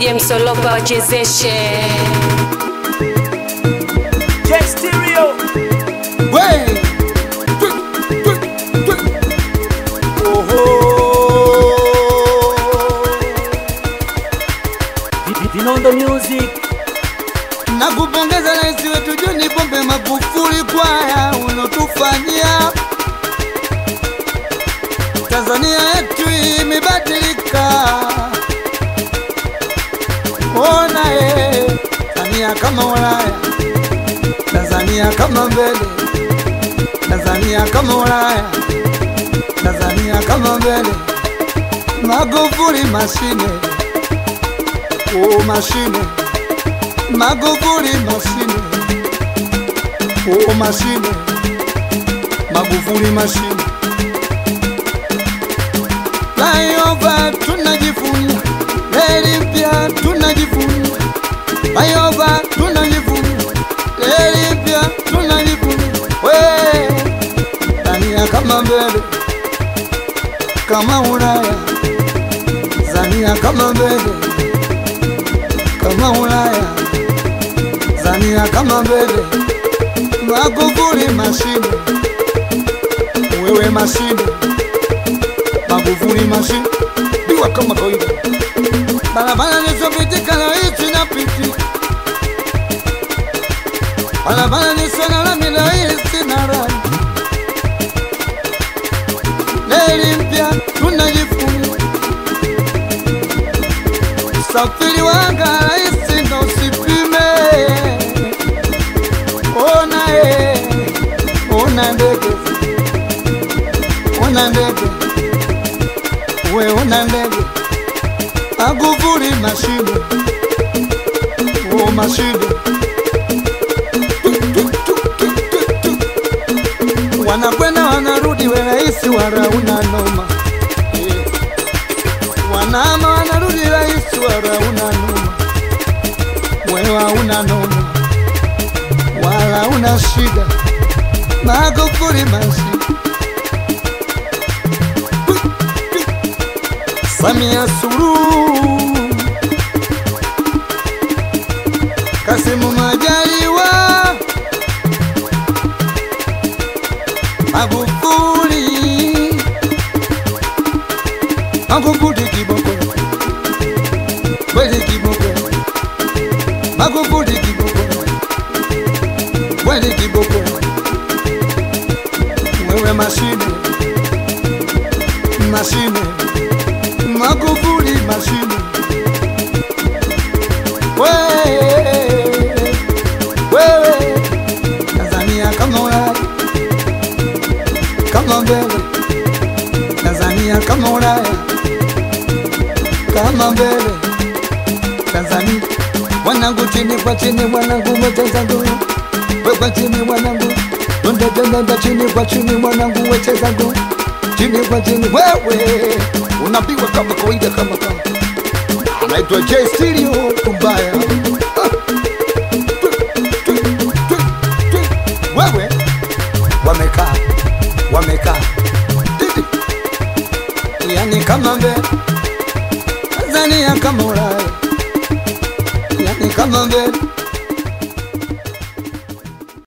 DJ Msolopa wachezeshe. J Stereo. Wey! Vinondo Music. Nakupongeza rais wetu John Pombe Magufuli kwa haya unotufanyia. Tanzania yetu imebadilika. Ona Tanzania kama Ulaya, Tanzania kama mbele, Tanzania kama Ulaya, Tanzania kama mbele. Magufuli mashine, oh mashine, Magufuli mashine, oh mashine, Magufuli mashine. Layoba tunajivunia, reli mpya tunajivunia. Layoba tunajivunia, reli mpya tunajivunia. We Tanzania kama mbele, kama Ulaya, Tanzania kama mbele, kama Ulaya, Tanzania kama mbele. Magufuli mashine, wewe mashine, Magufuli mashine, biwa kama kawaida. Barabara nisopitika na hizi napitika, barabara nisona na mina hizi na rani. Reli mpya tunajivunia, usafiri wa anga rahisi ndo usipime. Ona ona ndege, ona ndege, we ona ndege. Magufuli mashine, oh mashine. Wanakwenda wanarudi, we raisi wala una noma. Wanama wanarudi, raisi wala una noma. Wewe una noma wala una shida. Magufuli mashine. Samia Suluhu, Kassim Majaliwa, Magufuli, Magufuli kiboko, kweli kiboko, Magufuli kiboko, kweli kiboko. Wewe mashine, mashine, Magufuli mashine. Wewe Tanzania kama Ulaya, kama mbele, Tanzania kama Ulaya, kama mbele. Tanzania wanangu chini kwa chini, wanangu wacheza ngoma. Wewe chini wanangu, nenda chini kwa chini, wanangu wacheza ngoma. Chini kwa chini, wewe unapigwa kama kawaida, kama anaitwa J Stereo kumbaya. Wewe wamekaa yani kama mbele, Tanzania kama Ulaya, yani kama mbele.